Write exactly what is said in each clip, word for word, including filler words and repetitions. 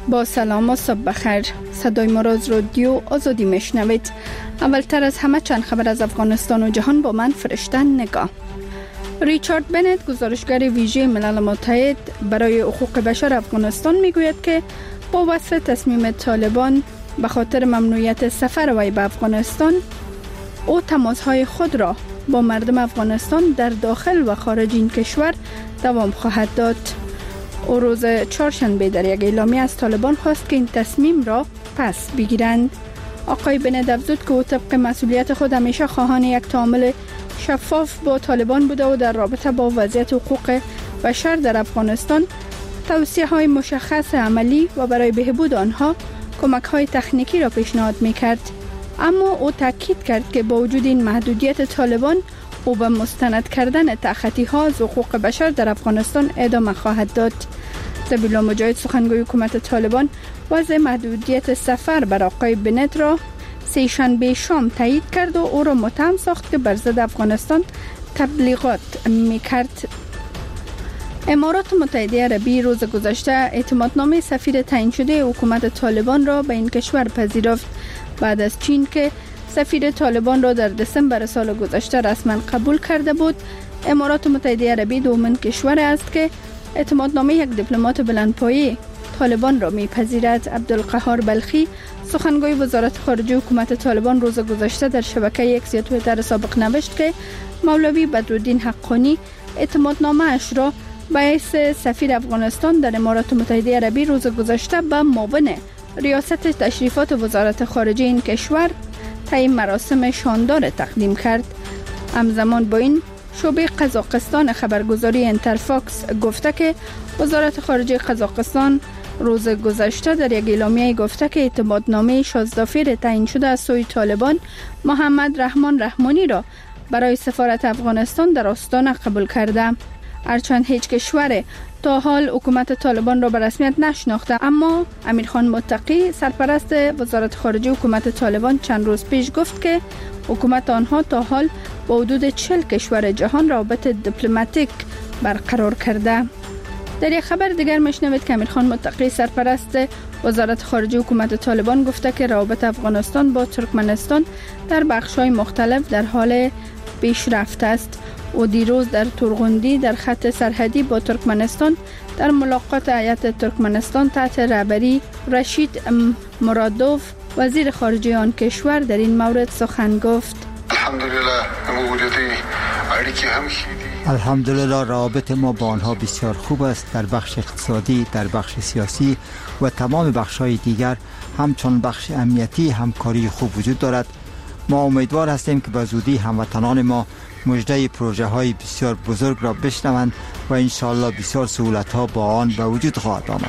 با سلام و صبح بخیر. صدای ما را از رادیو آزادی میشنوید. اولتر از همه چند خبر از افغانستان و جهان با من فرشته نگاه. ریچارد بنت، گزارشگر ویژه ملل متحد برای حقوق بشر افغانستان، میگوید که با وصف تصمیم طالبان به خاطر ممنوعیت سفر وی به افغانستان، او تماسهای خود را با مردم افغانستان در داخل و خارج این کشور دوام خواهد داد. او روز چهارشنبه در یک اعلامیه از طالبان خواست که این تصمیم را پس بگیرند. آقای بنت افزود که او طبق مسئولیت خود همیشه خواهان یک تعامل شفاف با طالبان بوده و در رابطه با وضعیت حقوق بشر در افغانستان توصیه های مشخص عملی و برای بهبود آنها کمک های تکنیکی را پیشنهاد میکرد. اما او تاکید کرد که با وجود این محدودیت طالبان، او به مستند کردن تخطی ها از حقوق بشر در افغانستان ادامه خواهد داد. ذبیح الله مجاهد، سخنگوی حکومت طالبان، وضع محدودیت سفر بر آقای بنت را سه شنبه شام تایید کرد و او را متهم ساخت که بر ضد افغانستان تبلیغات میکرد. امارات متحده عربی روز گذشته اعتمادنامه سفیر تعیین شده حکومت طالبان را به این کشور پذیرفت، بعد از چین که سفیر طالبان را در دسامبر سال گذشته رسما قبول کرده بود. امارات متحده عربی دومین کشور است که اعتمادنامه یک دیپلمات بلندپایه طالبان را میپذیرد. عبدالقهار بلخی، سخنگوی وزارت خارجه حکومت طالبان، روز گذشته در شبکه اکس یا توییتر سابق نوشت که مولوی بدرالدین حقانی اعتمادنامه اش را به حیث سفیر افغانستان در امارات متحده عربی روز گذشته به معاون ریاست تشریفات وزارت خارجه این کشور طی مراسم شاندار تقدیم کرد. همزمان با این، شعبه قزاقستان خبرگزاری انترفاکس گفته که وزارت خارجه قزاقستان روز گذشته در یک اعلامیه گفته که اعتمادنامه شازدافیر تعیین شده از سوی طالبان محمد رحمان رحمانی را برای سفارت افغانستان در آستانه قبول کرده. هرچند هیچ کشور تا حال حکومت طالبان را به رسمیت نشناخته، اما امیرخان متقی، سرپرست وزارت خارجه حکومت طالبان، چند روز پیش گفت که حکومت آنها تا حال با حدود چهل کشور جهان روابط دیپلماتیک برقرار کرده. در یک خبر دیگر میشنوید که امیرخان متقی، سرپرست وزارت خارجه حکومت طالبان، گفته که روابط افغانستان با ترکمنستان در بخش‌های مختلف در حال پیشرفت است. او دیروز در تورغوندی در خط سرحدی با ترکمنستان در ملاقات هیئت ترکمنستان تحت رهبری رشید مرادوف، وزیر خارجه آن کشور، در این مورد سخن گفت. الحمدلله روابط ما با آنها بسیار خوب است. در بخش اقتصادی، در بخش سیاسی و تمام بخش‌های دیگر، همچون بخش امنیتی همکاری خوب وجود دارد. ما امیدوار هستیم که به زودی هموطنان ما مژده پروژه های بسیار بزرگ را بشنوند و انشاءالله بسیار سهولت ها با آن به وجود خواهد آمد.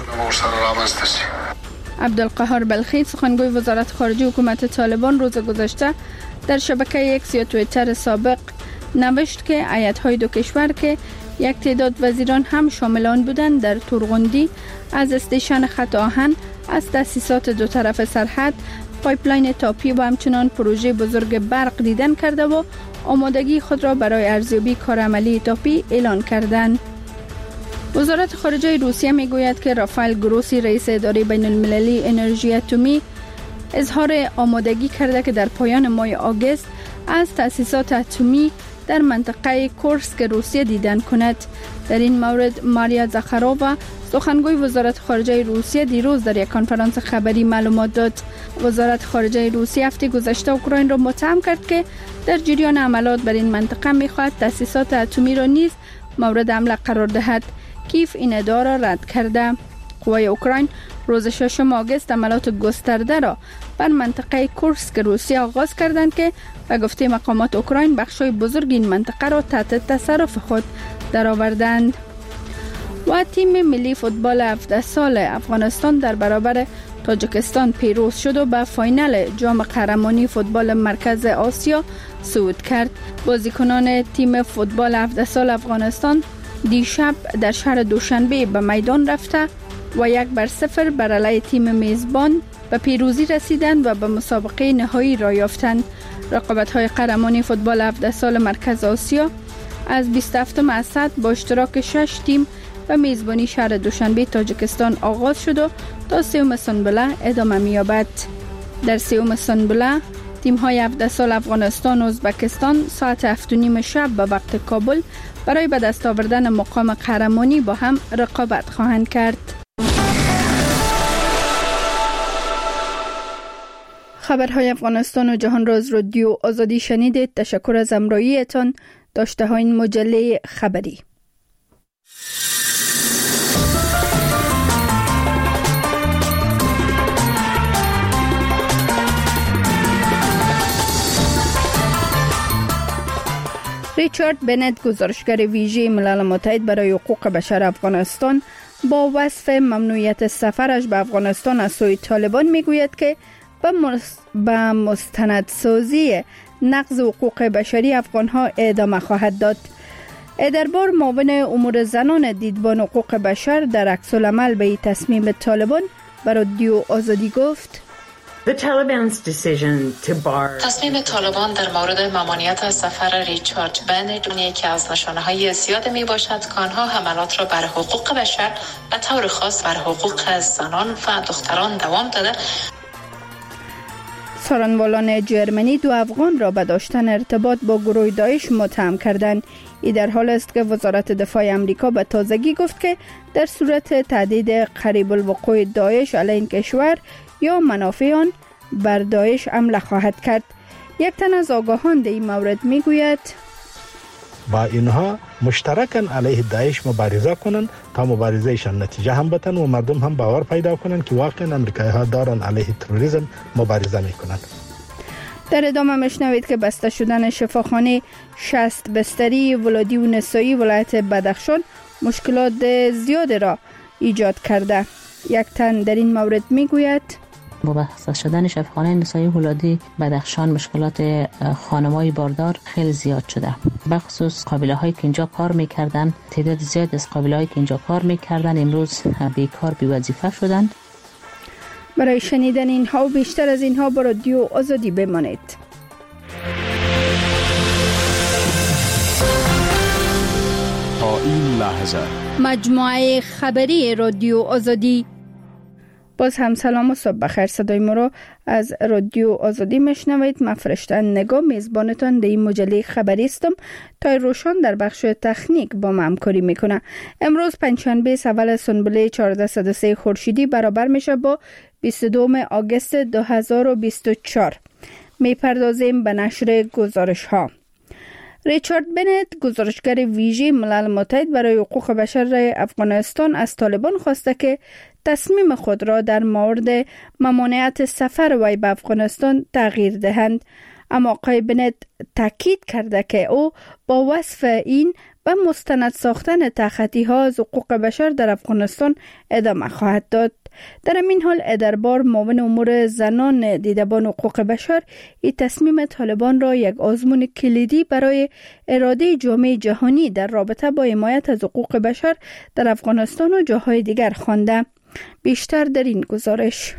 عبدالقهار بلخی، سخنگوی وزارت خارجه حکومت طالبان، روز گذشته در شبکه اکس یا توییتر سابق نوشت که هیئت‌های دو کشور که یک تعداد وزیران هم شامل آن بودند، در تورغوندی از استیشن خط آهن، از تأسیسات دو طرف سرحد، پایپلاین تاپی و همچنان پروژه بزرگ برق دیدن کرده و آمادگی خود را برای ارزیابی کارعملی تاپی اعلان کردند. وزارت خارجه روسیه میگوید که رافائل گروسی، رئیس اداره بین المللی انرژی اتمی، اظهار آمادگی کرده که در پایان ماه آگوست از تأسیسات اتمی در منطقه کورسک روسیه دیدن کند. در این مورد ماریا زاخارووا، سخنگوی وزارت خارجه روسیه، دیروز در یک کنفرانس خبری معلومات داد. وزارت خارجه روسیه هفته گذشته اوکراین را متهم کرد که در جریان عملیات بر این منطقه می‌خواهد تأسیسات اتمی را نیز مورد حمله قرار دهد. کیف این ادعا را رد کرده. قوای اوکراین روز ششم آگوست عملیات گسترده را بر منطقه کورسک روسیه آغاز کردند که به گفته مقامات اوکراین بخشای بزرگ این منطقه را تحت تصرف خود درآوردند. و تیم ملی فوتبال هفده سال افغانستان در برابر تاجیکستان پیروز شد و به فاینال جام قهرمانی فوتبال مرکز آسیا صعود کرد. بازیکنان تیم فوتبال هفده سال افغانستان دیشب در شهر دوشنبه به میدان رفته و یک بر صفر بر علیه تیم میزبان به پیروزی رسیدند و به مسابقه نهایی را یافتند. رقابت‌های قهرمانی فوتبال هفده سال مرکز آسیا از بیست و هفتم اسد با اشتراک شش تیم و میزبانی شهر دوشنبه تاجیکستان آغاز شد و تا سوم سنبله ادامه می‌یابد. در سوم سنبله تیم‌های هفده سال افغانستان و ازبکستان ساعت هفت و نیم شب به وقت کابل برای به دست آوردن مقام قهرمانی با هم رقابت خواهند کرد. خبرهای افغانستان و جهان را از رادیو آزادی شنیدید. تشکر از همراهیتان. داشته ها این مجله خبری. ریچارد بنت، گزارشگر ویژه ملل متحد برای حقوق بشر افغانستان، با وصف ممنوعیت سفرش به افغانستان از سوی طالبان میگوید که به مستندسازی نقض حقوق بشری افغانها ادامه خواهد داد. دربار معاون امور زنان دیدبان حقوق بشر در عکس العمل به این تصمیم طالبان به رادیو آزادی گفت: تصمیم طالبان در مورد ممانعت سفر ریچارد بنت یکی از نشانه‌های زیاد می باشد که آنها حملات را بر حقوق بشر و طور خاص بر حقوق زنان و دختران دوام داده. سارنوالان جرمنی دو افغان را به داشتن ارتباط با گروه داعش متهم کردند. این در حال است که وزارت دفاع آمریکا به تازگی گفت که در صورت تهدید قریب الوقوع داعش علیه این کشور یا منافع آن بر داعش حمله خواهد کرد. یک تن از آگاهان در این مورد میگوید: با اینها مشترکاً علیه داعش مبارزه کنند تا مبارزهشان نتیجه هم بتن و مردم هم باور پیدا کنند که واقعاً امریکایی ها دارن علیه تروریسم مبارزه میکنند. در ادامه مشنوید که بسته شدن شفاخانه شصت بستری ولادی و نسایی ولایت بدخشان مشکلات زیاد را ایجاد کرده. یک تن در این مورد میگوید: با بسته شدن شفاخانه نسایی ولادی بدخشان مشکلات خانم‌های باردار خیلی زیاد شده. به خصوص قابله‌هایی که اینجا کار می‌کردن، تعداد زیاد از قابله‌هایی که اینجا کار می‌کردن امروز بیکار بی وظیفه شدند. برای شنیدن اینها و بیشتر از اینها با رادیو آزادی بمانید. تا این لحظه مجموعه خبری رادیو آزادی. باز هم سلام و صبح بخیر. صدای ما را از رادیو آزادی میشنوید. من فرشته نگاه میزبانتان در این مجله خبری استم. تا روشن در بخش تکنیک با ما همکاری میکنه. امروز پنجشنبه اول سنبله چهارصد و سه خورشیدی برابر میشه با بیست و دوم آگوست دو هزار و بیست و چهار. میپردازیم به نشر گزارش ها. ریچارد بنت، گزارشگر ویژه ملل متحد برای حقوق بشر افغانستان، از طالبان خواسته که تصمیم خود را در مورد ممانعت سفر وی به افغانستان تغییر دهند. اما آقای بنت تاکید کرده که او با وصف این به مستند ساختن تخطی ها از حقوق بشر در افغانستان ادامه خواهد داد. در این حال دربار معاون امور زنان دیدبان حقوق بشر این تصمیم طالبان را یک آزمون کلیدی برای اراده جامعه جهانی در رابطه با حمایت از حقوق بشر در افغانستان و جاهای دیگر خوانده. بیشتر در این گزارش.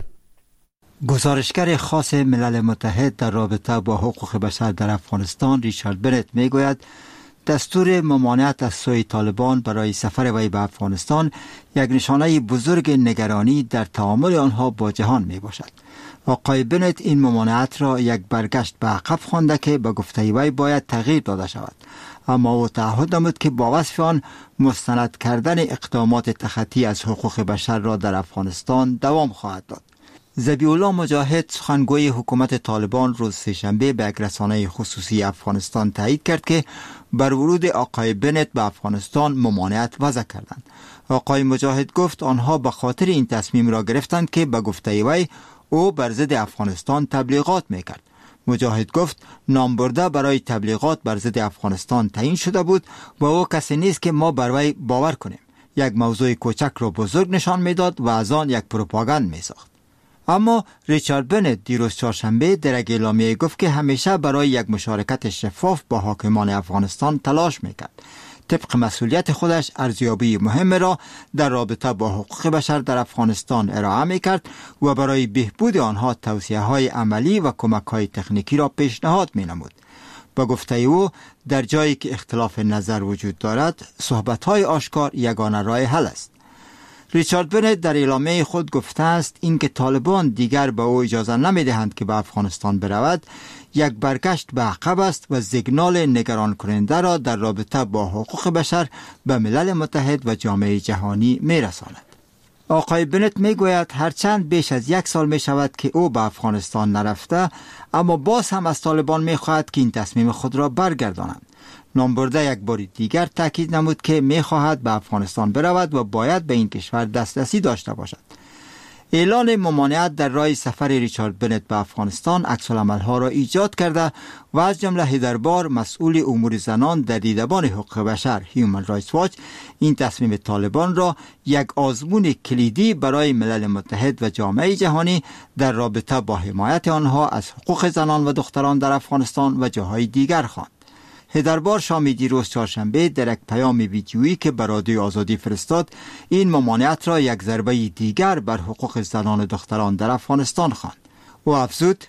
گزارشگر خاص ملل متحد در رابطه با حقوق بشر در افغانستان ریچارد بنت میگوید دستور ممانعت از سوی طالبان برای سفر وی به افغانستان یک نشانه بزرگ نگرانی در تعامل آنها با جهان می باشد. آقای بنت این ممانعت را یک برگشت به عقب خوانده که به گفته وی باید تغییر داده شود، اما او تعهد نمود که با وصف آن مستند کردن اقدامات تخطی از حقوق بشر را در افغانستان دوام خواهد داد. ذبیح الله مجاهد، سخنگوی حکومت طالبان، روز سه‌شنبه به یک رسانه خصوصی افغانستان تایید کرد که بر ورود آقای بنت به افغانستان ممانعت وضع کردند. آقای مجاهد گفت آنها به خاطر این تصمیم را گرفتند که به گفته وی او بر ضد افغانستان تبلیغات میکرد. مجاهد گفت نامبرده برای تبلیغات بر ضد افغانستان تعیین شده بود و او کسی نیست که ما بر وی باور کنیم. یک موضوع کوچک را بزرگ نشان میداد و از آن یک پروپاگاند میساخت. اما ریچارد بنت دیروز چهارشنبه در یک اعلامیه گفت که همیشه برای یک مشارکت شفاف با حاکمان افغانستان تلاش میکرد. طبق مسئولیت خودش ارزیابی مهم را در رابطه با حقوق بشر در افغانستان ارائه میکرد و برای بهبود آنها توصیه های عملی و کمک های تکنیکی را پیشنهاد مینمود. با گفته او در جایی که اختلاف نظر وجود دارد صحبت‌های آشکار یگانه راه حل است. ریچارد بنت در اعلامیه خود گفته است اینکه طالبان دیگر به او اجازه نمی‌دهند که به افغانستان برود یک برگشت به عقب است و سیگنال نگران کننده را در رابطه با حقوق بشر به ملل متحد و جامعه جهانی می‌رساند. آقای بنت میگوید هرچند بیش از یک سال می شود که او به افغانستان نرفته، اما باز هم از طالبان می خواهد که این تصمیم خود را برگردانند. نامبرده یک بار دیگر تاکید نمود که می خواهد به افغانستان برود و باید به این کشور دسترسی داشته باشد. اعلان ممانعت در راه سفر ریچارد بنت به افغانستان عکس‌العمل‌ها را ایجاد کرده و از جمله هیدربار مسئول امور زنان در دیدبان حقوق بشر هیومن رایتس واچ این تصمیم طالبان را یک آزمون کلیدی برای ملل متحد و جامعه جهانی در رابطه با حمایت آنها از حقوق زنان و دختران در افغانستان و جاهای دیگر خواند. هیدربار شام دیروز چهارشنبه در یک پیام ویدیویی که به رادیو آزادی فرستاد این ممانعت را یک ضربه دیگر بر حقوق زنان و دختران در افغانستان خواند. او افزود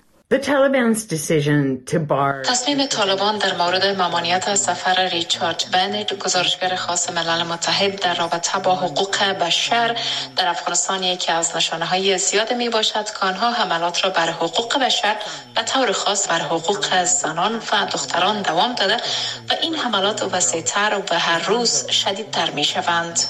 تصمیم طالبان در مورد ممانعت سفر ریچارد بنت گزارشگر خاص ملل متحد در رابطه با حقوق بشر در افغانستان یکی از نشانه‌های زیاد می باشد که آنها حملات را بر حقوق بشر و طور خاص بر حقوق زنان و دختران دوام داده و این حملات وسیع‌تر و هر روز شدیدتر می شوند.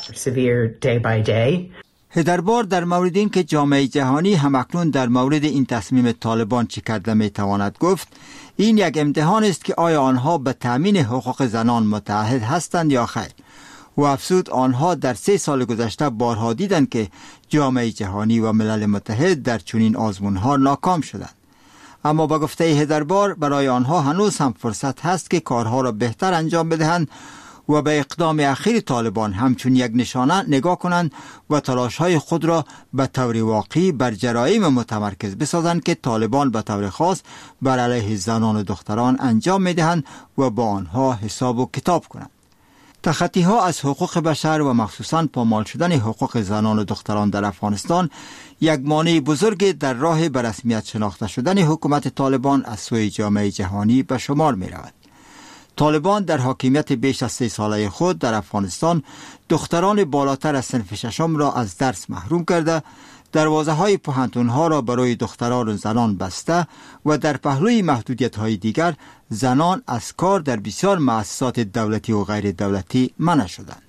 هیدربار در مورد این که جامعه جهانی همکنون در مورد این تصمیم طالبان چه کرده می تواند گفت این یک امتحان است که آیا آنها به تامین حقوق زنان متعهد هستند یا خیر. و افزود آنها در سه سال گذشته بارها دیدند که جامعه جهانی و ملل متحد در چنین آزمون‌ها ناکام شدند. اما با گفته هیدربار برای آنها هنوز هم فرصت هست که کارها را بهتر انجام بدهند و به اقدام اخیر طالبان همچون یک نشانه نگاه کنند و تلاش‌های خود را به طور واقعی بر جرایم متمرکز بسازند که طالبان به طور خاص بر علیه زنان و دختران انجام می‌دهند و با آنها حساب و کتاب کنند. تخطی‌ها از حقوق بشر و مخصوصاً پامال شدن حقوق زنان و دختران در افغانستان یک مانع بزرگ در راه به رسمیت شناخته شدن حکومت طالبان از سوی جامعه جهانی به شمار می‌رود. طالبان در حاکمیت بیش از سه ساله خود در افغانستان دختران بالاتر از صنف ششم را از درس محروم کرده، دروازه های پوهنتون ها را برای دختران و زنان بسته و در پهلوی محدودیت های دیگر زنان از کار در بسیار مؤسسات دولتی و غیر دولتی منع شدند.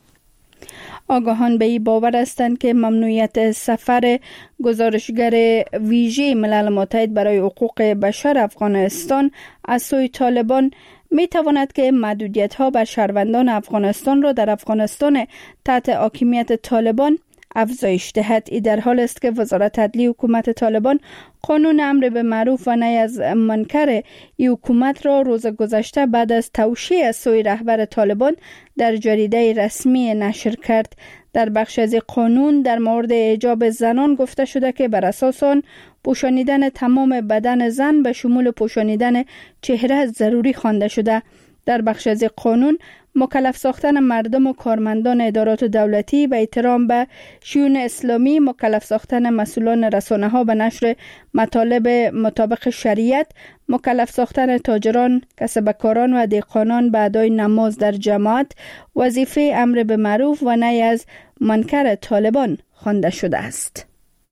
آگاهان به این باور هستند که ممنوعیت سفر گزارشگر ویژه ملل متحد برای حقوق بشر افغانستان از سوی طالبان می تواند که محدودیت ها بر شهروندان افغانستان را در افغانستان تحت حاکمیت طالبان افزایش دهد. این در حال است که وزارت عدلیه حکومت طالبان قانون امر به معروف و نهی از منکر این حکومت را روز گذشته بعد از توشیح از سوی رهبر طالبان در جریده رسمی نشر کرد. در بخش از قانون در مورد حجاب زنان گفته شده که بر اساس آن پوشانیدن تمام بدن زن به شمول پوشانیدن چهره ضروری خوانده شده. در بخش از قانون مکلف ساختن مردم و کارمندان ادارات دولتی به احترام به شیون اسلامی، مکلف ساختن مسئولان رسانه‌ها به نشر مطالب مطابق شریعت، مکلف ساختن تاجران، کسبکاران و دهقانان به ادای نماز در جماعت، وظیفه امر به معروف و نهی از منکر طالبان خوانده شده است.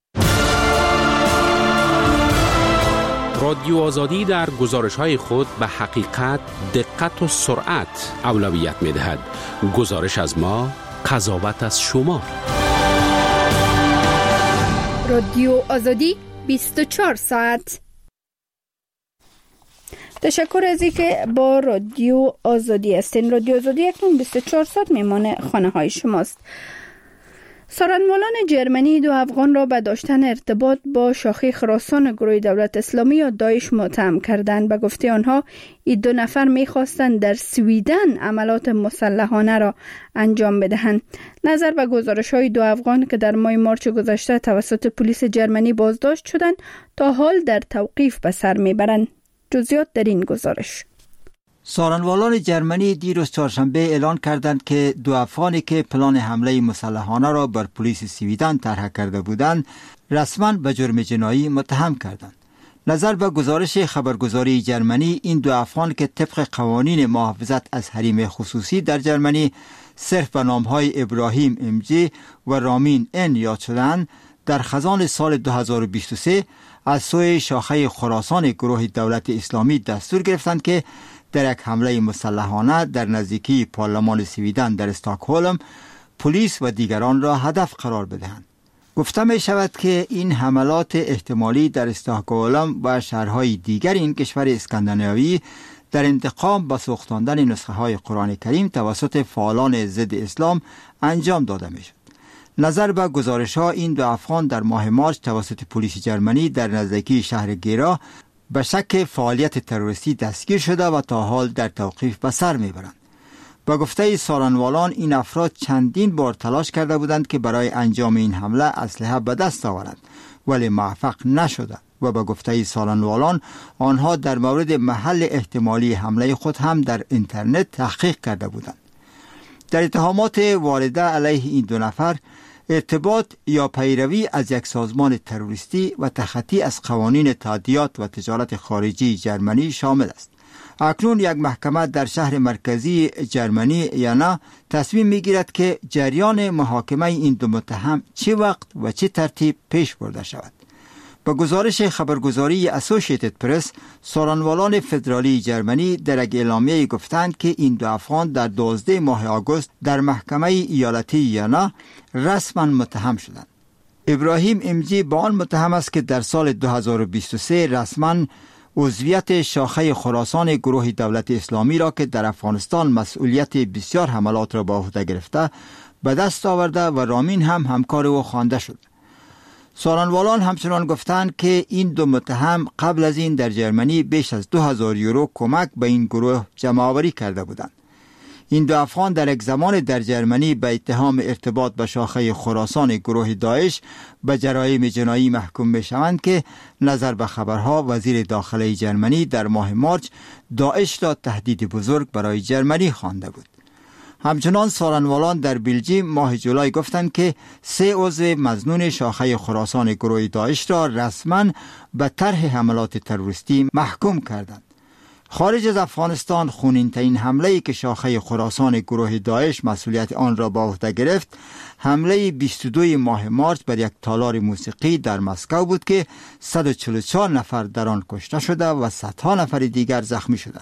رادیو آزادی در گزارش‌های خود به حقیقت، دقت و سرعت اولویت می‌دهد. گزارش از ما، قضاوت از شما. رادیو آزادی بیست و چهار ساعت. تشکر از اینکه با رادیو آزادی هستین. رادیو آزادی اکنون بیست و چهار ساعت میمانه خانه های شماست. سارنوالان جرمنی دو افغان را به داشتن ارتباط با شاخه خراسان گروه دولت اسلامی یا داعش متهم کردند. به گفته آنها این دو نفر می‌خواستند در سویدن عملات مسلحانه را انجام بدهند. نظر به گزارش‌های دو افغان که در ماه مارچ گذشته توسط پلیس جرمنی بازداشت شدند تا حال در توقیف به سر میبرند. جزئیات در این گزارش. سارنوالان جرمنی دیروز چهارشنبه اعلان کردند که دو افغانی که پلان حمله مسلحانه را بر پلیس سویدن طرح کرده بودند رسما به جرم جنایی متهم کردند. نظر به گزارش خبرگزاری جرمنی، این دو افغان که طبق قوانین محافظت از حریم خصوصی در جرمنی صرف به نامهای ابراهیم امجی و رامین ان یاد شدند، در خزان سال دو هزار و بیست و سه از سوی شاخه خراسان گروه دولت اسلامی دستور گرفتند که در یک حمله مسلحانه در نزدیکی پارلمان سویدن در استکهلم پلیس و دیگران را هدف قرار بدهند. گفته می شود که این حملات احتمالی در استکهلم و شهرهای دیگر این کشور اسکاندیناوی در انتقام به سوختاندن نسخه های قرآن کریم توسط فعالان ضد اسلام انجام داده می شد. نظر به گزارش ها، این دو افغان در ماه مارس توسط پلیس جرمنی در نزدیکی شهر گیرا به شک فعالیت تروریستی دستگیر شده و تا حال در توقیف به سر میبرند. با گفته سالنوالان، این افراد چندین بار تلاش کرده بودند که برای انجام این حمله اسلحه به دست آورند ولی موفق نشدند و با گفته سالنوالان آنها در مورد محل احتمالی حمله خود هم در اینترنت تحقیق کرده بودند. در اتهامات وارده علیه این دو نفر ارتباط یا پیروی از یک سازمان تروریستی و تخطی از قوانین تادیات و تجارت خارجی جرمنی شامل است. اکنون یک محکمه در شهر مرکزی جرمنی یانا تصمیم میگیرد که جریان محاکمه این دو متهم چه وقت و چه ترتیب پیش برده شود. با گزارش خبرگزاری اسوسییتد پرس، سالنوالان فدرالی جرمنی در یک اعلامیه گفتند که این دو افغان در دوازده ماه آگوست در محکمه ایالتی یانا رسما متهم شدند. ابراهیم امجی با آن متهم است که در سال دو هزار و بیست و سه رسما عضویت شاخه خراسان گروه دولت اسلامی را که در افغانستان مسئولیت بسیار حملات را به عهده گرفته به دست آورده و رامین هم همکار او خوانده شد. سالنوالان همچنان گفتند که این دو متهم قبل از این در جرمنی بیش از دو هزار یورو کمک به این گروه جمع آوری کرده بودند. این دو افغان در یک زمان در جرمنی به اتهام ارتباط به شاخه خراسان گروه داعش به جرایم جنایی محکوم می شوند که نظر به خبرها وزیر داخله جرمنی در ماه مارس داعش را تهدید بزرگ برای جرمنی خوانده بود. همچنان سالنوالان در بلژیم ماه جولای گفتند که سه عضو مظنون شاخه خراسان گروه داعش را رسما به طرح حملات تروریستی محکوم کردند. خارج از افغانستان خونین‌ترین حمله‌ای که شاخه خراسان گروه داعش مسئولیت آن را به عهده گرفت، حمله بیست و دو ماه مارس بر یک تالار موسیقی در مسکو بود که صد و چهل و چهار نفر در آن کشته شده و صدها نفر دیگر زخمی شدند.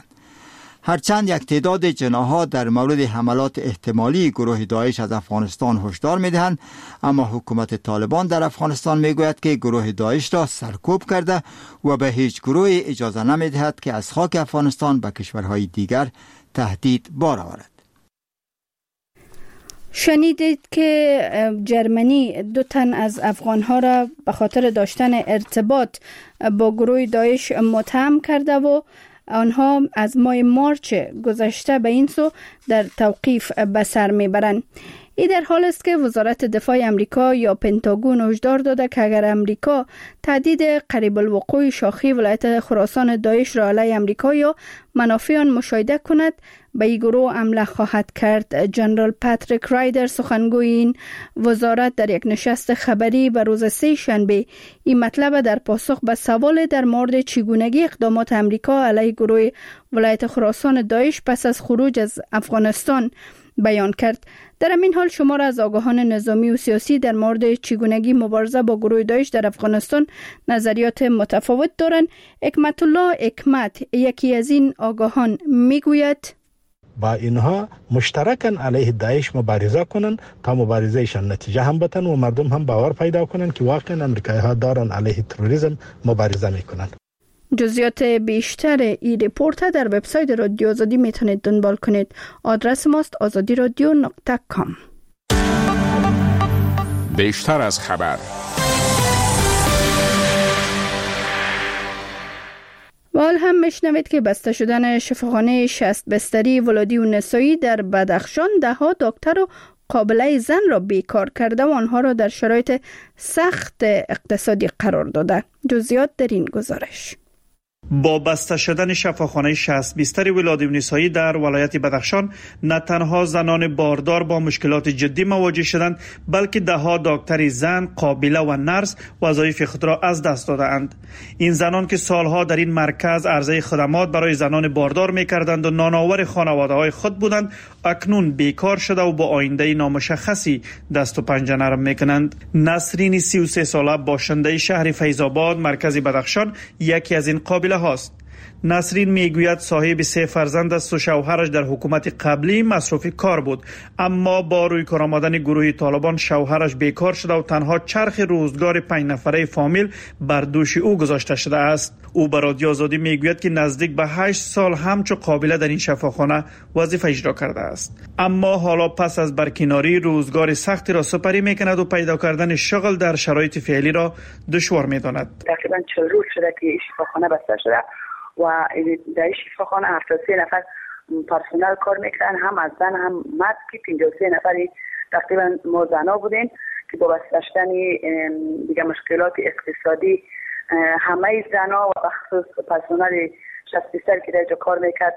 هرچند یک تعداد جناح‌ها در مورد حملات احتمالی گروه داعش از افغانستان هشدار می‌دهند، اما حکومت طالبان در افغانستان میگوید که گروه داعش را سرکوب کرده و به هیچ گروه اجازه نمی‌دهد که از خاک افغانستان به کشورهای دیگر تهدید بار آورد. شنیدید که جرمنی دو تن از افغان‌ها را به خاطر داشتن ارتباط با گروه داعش متهم کرده و آنها از ماه مارچ گذشته به این سو در توقیف به سر میبرند. این در حال است که وزارت دفاع امریکا یا پنتاگون هشدار داده که اگر امریکا تهدید قریب الوقوع شاخه ولایت خراسان داعش را علیه امریکا یا منافع آن مشاهده کند به این گروه حمله خواهد کرد. جنرال پاتریک رایدر سخنگوی این وزارت در یک نشست خبری به روز سه شنبه این مطلب در پاسخ به سوال در مورد چگونگی اقدامات امریکا علیه گروه ولایت خراسان داعش پس از خروج از افغانستان بیان کرد. در همین حال شمار از آگاهان نظامی و سیاسی در مورد چگونگی مبارزه با گروه داعش در افغانستان نظریات متفاوت دارند. حکمت الله حکمت یکی از این آگاهان میگوید با اینها مشترکاً علیه داعش مبارزه کنند تا مبارزهشان نتیجه هم بتن و مردم هم باور پیدا کنند که واقعا امریکایی ها دارن علیه تروریسم مبارزه میکنند. جزئیات بیشتر این رپورت در وبسایت رادیو آزادی میتونید دنبال کنید. آدرس ماست آزادی رادیو نقطه کام. بیشتر از خبر و حال هم میشنوید که بسته شدن شفاخانه شصت بستری ولادی و نسایی در بدخشان ده ها دکتر و قابله زن را بیکار کرده و آنها را در شرایط سخت اقتصادی قرار داده. جزئیات در این گزارش. با بسته شدن شفاخانه شصت بیستر ولادیمنیسایی در ولایت بدخشان، نه تنها زنان باردار با مشکلات جدی مواجه شدند، بلکه ده ها دکتر زن، قابله و نرس وظایف خود را از دست دادند. این زنان که سالها در این مرکز عرضه خدمات برای زنان باردار می‌کردند و نانآور خانواده‌های خود بودند، اکنون بیکار شده و با آینده نامشخصی دست و پنجه نرم می‌کنند. نسرین سی و سه ساله باشنده شهر فیض‌آباد مرکز بدخشان یکی از این قابله هاست. نسرین میگوید صاحب سه فرزند است و شوهرش در حکومت قبلی مصروف کار بود، اما با روی کار آمدن گروه طالبان شوهرش بیکار شده و تنها چرخ روزگار پنج نفره فامیل بر دوش او گذاشته شده است. او به رادیو آزادی میگوید که نزدیک به هشت سال همچو قابله در این شفاخانه وظیفه اجرا کرده است، اما حالا پس از برکناری روزگار سختی را سپری میکند و پیدا کردن شغل در شرایط فعلی را دشوار میداند. تقریبا چهل روز شده که شفاخانه بسته شده و در شفاخانه هفتاد و سه نفر پرسنل کار میکنن، هم از زن هم مرد، که پنجاه و سه نفری تقریبا ما زنا بودیم که با بسته شدن دیگه مشکلات اقتصادی همه زنا و بخصوص پرسنل شصت بیستر که در جا کار میکرد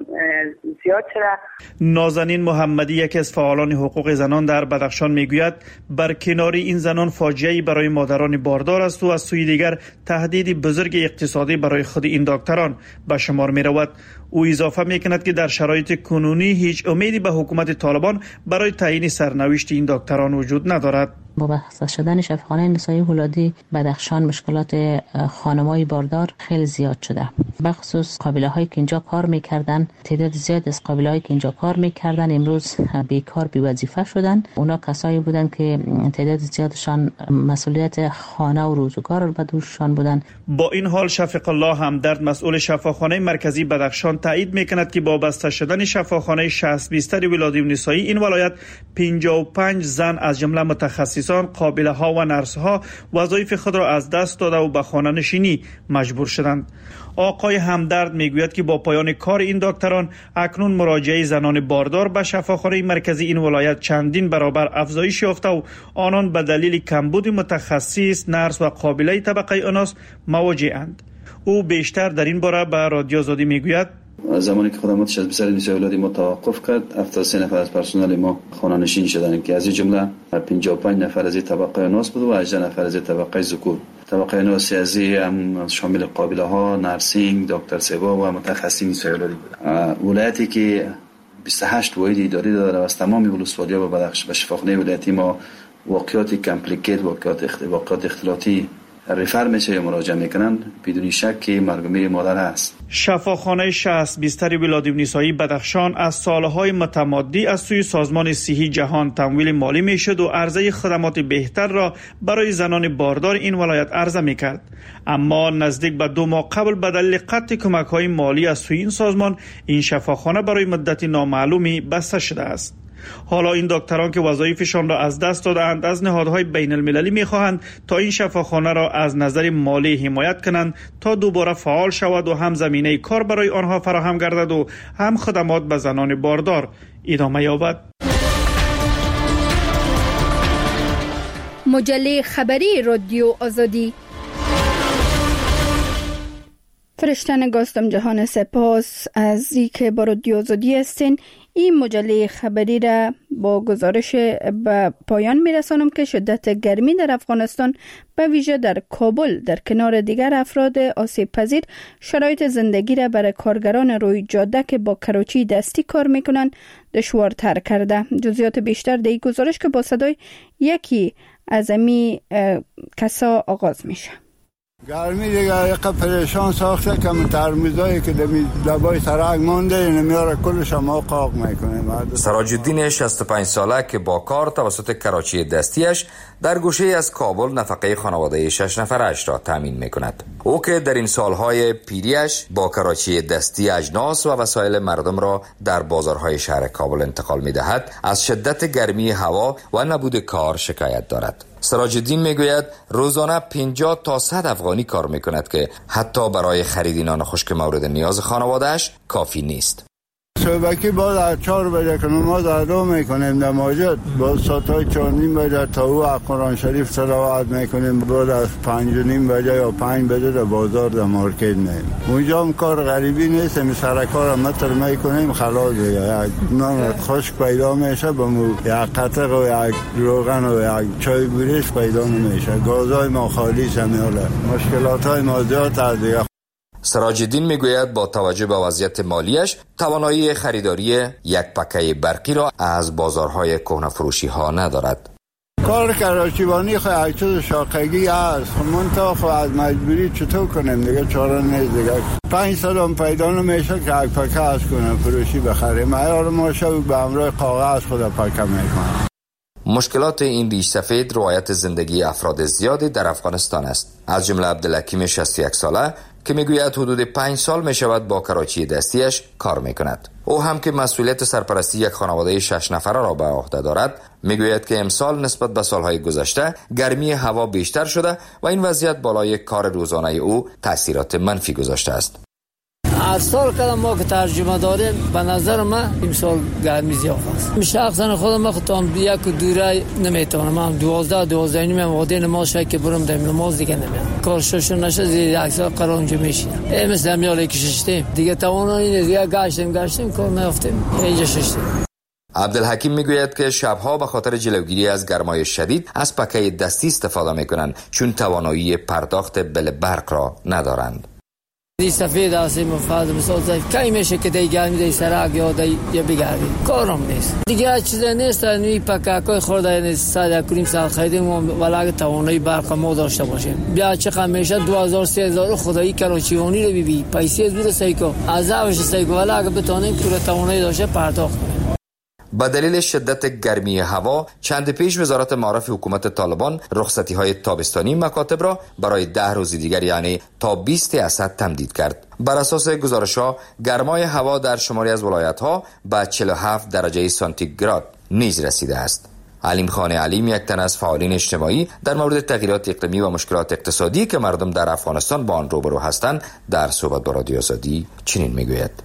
زیاد شده. نازنین محمدی یکی از فعالان حقوق زنان در بدخشان میگوید بر کنار این زنان فاجعه‌ای برای مادران باردار است و از سوی دیگر تهدید بزرگ اقتصادی برای خود این دکتران به شمار می رود. او اضافه میکند که در شرایط کنونی هیچ امیدی به حکومت طالبان برای تعیین سرنوشت این دکتران وجود ندارد. با بسته شدن شفاخانه نسایی ولادی بدخشان مشکلات خانمای باردار خیلی زیاد شده. بخصوص قابله هایی که اینجا کار میکردن، تعداد زیاد از قابله هایی که اینجا کار میکردن امروز بیکار بی وظیفه شدن. اونا کسایی بودن که تعداد زیادشان مسئولیت خانه و روزگار به دوششان بودن. با این حال شفیق الله همدرد مسئول شفاخانه مرکزی بدخشان تایید میکند که با بسته شدن شفاخانه شصت بیستر ولادیمنیسایی این ولایت پنجاه و پنج زن از جمله متخصصان، قابله ها و نرس ها وظایف خود را از دست داده و به خانه نشینی مجبور شدند. آقای همدرد میگوید که با پایان کار این دکتران اکنون مراجعه زنان باردار به شفاخانه مرکزی این ولایت چندین برابر افزایش یافته و آنان به دلیل کمبود متخصص، نرس و قابله طبقه اناث مواجه‌اند. او بیشتر در این باره به رادیو آزادی میگوید زمانی که خدمات شصت بیستر نسایی ولادی ما توقف کرد، هفتاد و سه نفر از پرسنل ما خانه نشین شدند که از این جمله پنجاه و پنج نفر از طبقه اناث بود و هجده نفر از طبقه ذکور. طبقه اناث از هم شامل قابله ها، نرسینگ، دکتر سیوا و متخصصین نسایی ولادی بود. ولایتی که بیست و هشت واحد اداری داره و از تمام ولسوالی‌ها به بدخشان به شفاخانه ولایتی ما واقعات کامپلیکیت، واقعات واقعات اختلاطی ریفر میشه یا مراجعه میکنن، بدون شک که مرگ و میر مادر هست. شفاخانه شصت بیستر ولادیمنیسایی بدخشان از سالهای متمادی از سوی سازمان صحی جهان تمویل مالی میشد و عرضه خدمات بهتر را برای زنان باردار این ولایت عرضه میکرد، اما نزدیک به دو ماه قبل به دلیل قطع کمک‌های مالی از سوی این سازمان این شفاخانه برای مدت نامعلومی بسته شده است. حالا این دکتران که وظایفشان را از دست دادند از نهادهای بین المللی می‌خواهند تا این شفاخانه را از نظر مالی حمایت کنند تا دوباره فعال شود و هم زمینه کار برای آنها فراهم گردد و هم خدمات به زنان باردار ادامه یابد. مجله خبری رادیو آزادی. فرشتن گاستم جهان سپاس از اینکه با رادیو آزادی هستین. این مجله خبری را با گزارش به پایان میرسانم که شدت گرمی در افغانستان به ویژه در کابل در کنار دیگر افراد آسیب پذیر شرایط زندگی را برای کارگران روی جاده که با کراچی دستی کار میکنند دشوارتر کرده. جزئیات بیشتر در این گزارش که با صدای یکی از امی کسا آغاز میشه. گرمی دیگه یک پریشان ساخته که من ترمیزایی که دمی دبای سرک مونده اینو میاره کلش ما قاق میکنه. سراج الدین شصت و پنج ساله که با کار توسط کراچی دستیش در گوشه از کابل نفقه خانواده شش نفرش را تامین میکند. او که در این سالهای پیریش با کراچی دستی اجناس و وسایل مردم را در بازارهای شهر کابل انتقال میدهد، از شدت گرمی هوا و نبود کار شکایت دارد. سراج الدین میگوید روزانه پنجاه تا صد افغانی کار میکند که حتی برای خرید نان خشک مورد نیاز خانواده‌اش کافی نیست. صبحکی باز از چهار بجه که نماز ادا میکنیم در مسجد، باز ساعتای چهار نیم بجه تا او قرآن شریف تلاوت میکنیم، باز از پنج و نیم بجه یا پنج بجه در بازار در مارکت میم. اونجا هم کار غریبی نیست، می سرکار هم متر میکنیم خلاص دیگه. یک نان خشک پیدا میشه، بمو یک قطق و یک روغن و یک چای بوریش پیدا نمیشه. گازای ما خالی شمیاله، مشکلات های ما زیاد از دیگه. سراج الدین میگوید با توجه به وضعیت مالیش توانایی خریداری یک پکه برقی را از بازارهای کهنه فروشی ها ندارد. کار کراچیبانی خواهی چیز شاقگی هست، منطقه خواهی از مجبوری چطور کنیم دیگه، چاره نیست دیگه. پنج سال هم پیدا نمیشه که یک پکه از کنه فروشی بخریم. ایار ما شو به امرای کاغذ خود پکه میکنه. مشکلات این ریش سفید روایت زندگی افراد زیادی در افغانستان است. از جمله عبدالحکیم شصت و یک ساله که میگوید حدود پنج سال می شود با کراچی دستیش کار می کند. او هم که مسئولیت سرپرستی یک خانواده شش نفره را به عهده دارد، میگوید که امسال نسبت به سالهای گذشته گرمی هوا بیشتر شده و این وضعیت بالای کار روزانه او تاثیرات منفی گذاشته است. هر سال که ما که ترجمه داریم به نظر من امسال گرمی زیاد است. شخصا خودم من خودم یک دوره نمیتونم، من دوازده دوازده نیم وقتی نماز شای که برم در نماز دیگه نمیام. کار شش نشه زیر یک سال قرار اونجا میشینم. ای مثل میاله که ششتیم دیگه توانایی دیگه گشتیم گشتیم کار نیافتیم اینجا ششتیم. عبدالحکیم میگوید که شبها به خاطر جلوگیری از گرمای شدید از پکه دستی استفاده میکنند چون توانایی پرداخت بل برق را ندارند. دی سفید هستیم و فرد مثال کی میشه که دی گرمی دی سرک یا دی یا بگردیم کارم نیست دیگه، چیزی نیست. نوی پککای خورده نیست، صد کریم سال خریدیم ولی توانایی برق ما داشته باشیم. بیا چقدر میشه دو هزار سه هزار خدایی کراچیانی رو ببین پیسه دور سایکو از اوش سایکو ولی اگه بتونیم پول توانایی داشته پرداخت کنیم. با دلیل شدت گرمی هوا چند پیش وزارت معارف حکومت طالبان رخصتی های تابستانی مکاتب را برای ده روز دیگر یعنی تا بیست اسد تمدید کرد. بر اساس گزارش ها گرمای هوا در شماری از ولایت ها به چهل و هفت درجه سانتیگراد نیز رسیده است. علیم خان علیم یک تن از فعالین اجتماعی در مورد تغییرات اقلیمی و مشکلات اقتصادی که مردم در افغانستان با آن روبرو هستند در صحبت با رادیو آزادی چنین میگوید: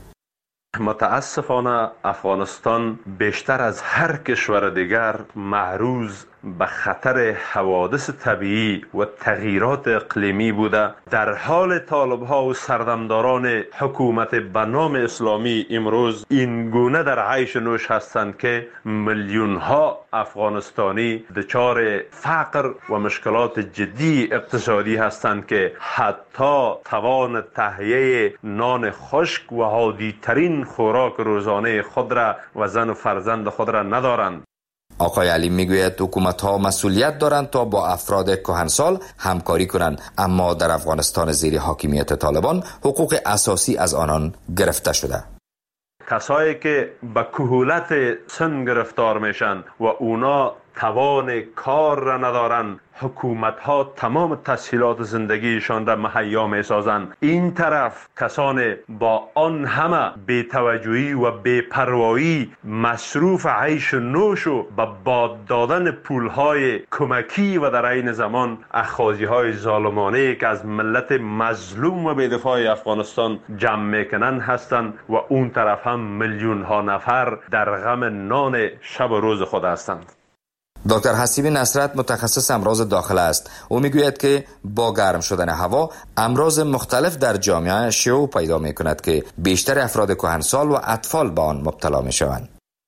متاسفانه افغانستان بیشتر از هر کشور دیگر معرض به خطر حوادث طبیعی و تغییرات اقلیمی بوده. در حال طالب‌ها و سردمداران حکومت به نام اسلامی امروز این گونه در عیش نوش هستند که میلیون‌ها افغانستانی دچار فقر و مشکلات جدی اقتصادی هستند که حتی توان تهیه نان خشک و عادی‌ترین خوراک روزانه خود را و زن و فرزند خود را ندارند. آقای علی میگوید حکومت ها مسئولیت دارند تا با افراد کهنسال همکاری کنند، اما در افغانستان زیر حاکمیت طالبان حقوق اساسی از آنان گرفته شده. کسایی که به کهولت سن گرفتار میشن و اونا توان کار را ندارن، حکومت ها تمام تسهیلات زندگیشان را مهیا می سازند. این طرف کسان با آن همه بی‌توجهی و بی‌پروایی مصروف عیش نوش و به باد دادن پولهای کمکی و در عین زمان اخاذی های ظالمانه که از ملت مظلوم و بی‌دفاع افغانستان جمع میکنن هستند و اون طرف هم میلیون ها نفر در غم نان شب و روز خود هستند. دکتر حسیب نصرت متخصص امراض داخله است. او میگوید که با گرم شدن هوا امراض مختلف در جامعه شیوع پیدا میکند که بیشتر افراد کهنسال و اطفال به آن مبتلا میشوند.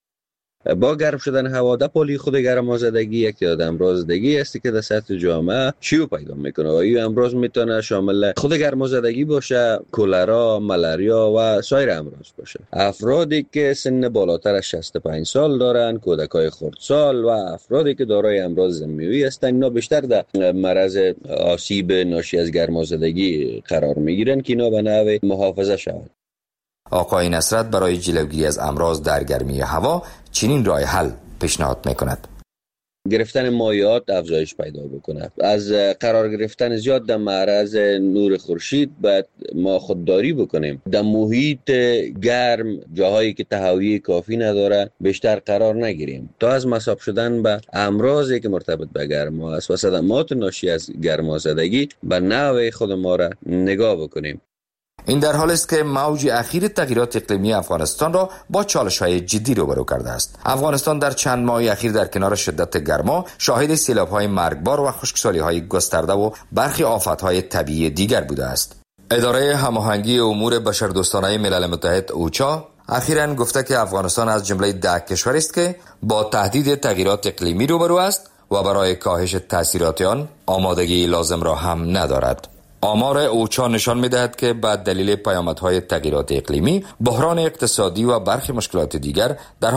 با گرم شدن هوا در پالی خود گرمازدگی یک امراض دیگه است که در سطح جامعه شیوع پیدا میکنه و این امراض میتونه شامل خود گرمازدگی باشه، کولرا، ملاریا و سایر امراض باشه. افرادی که سن بالاتر از شصت و پنج سال دارن، کودکای خردسال و افرادی که دارای امراض ضمیموی هستند، اینا بیشتر در مرض آسیب ناشی از گرمازدگی قرار میگیرن که اینا به نحو محافظه شود. آقای نصرت برای جلوگیری از امراض در گرمی هوا چنین راه حل پیشنهاد میکند: گرفتن مایعات افزایش پیدا بکند. از قرار گرفتن زیاد در معرض نور خورشید باید ما خودداری بکنیم. در محیط گرم، جاهایی که تهویه کافی نداره، بیشتر قرار نگیریم تا از مصاب شدن به امراضی که مرتبط به گرما است و صدمات ناشی از گرمازدگی به نوع خود ما را نگاه بکنیم. این در حالی است که موج اخیر تغییرات اقلیمی افغانستان را با چالش‌های جدی روبرو کرده است. افغانستان در چند ماه اخیر در کنار شدت گرما شاهد سیلاب‌های مرگبار و خشکسالی‌های گسترده و برخی آفت‌های طبیعی دیگر بوده است. اداره هماهنگی امور بشردوستانه ملل متحد اوچا اخیراً گفته که افغانستان از جمله ده کشور است که با تهدید تغییرات اقلیمی روبرو است و برای کاهش تاثیرات آن آمادگی لازم را هم ندارد. آمار اوچا نشان می‌دهد که به دلیل پیامدهای تغییرات اقلیمی، بحران اقتصادی و برخی مشکلات دیگر در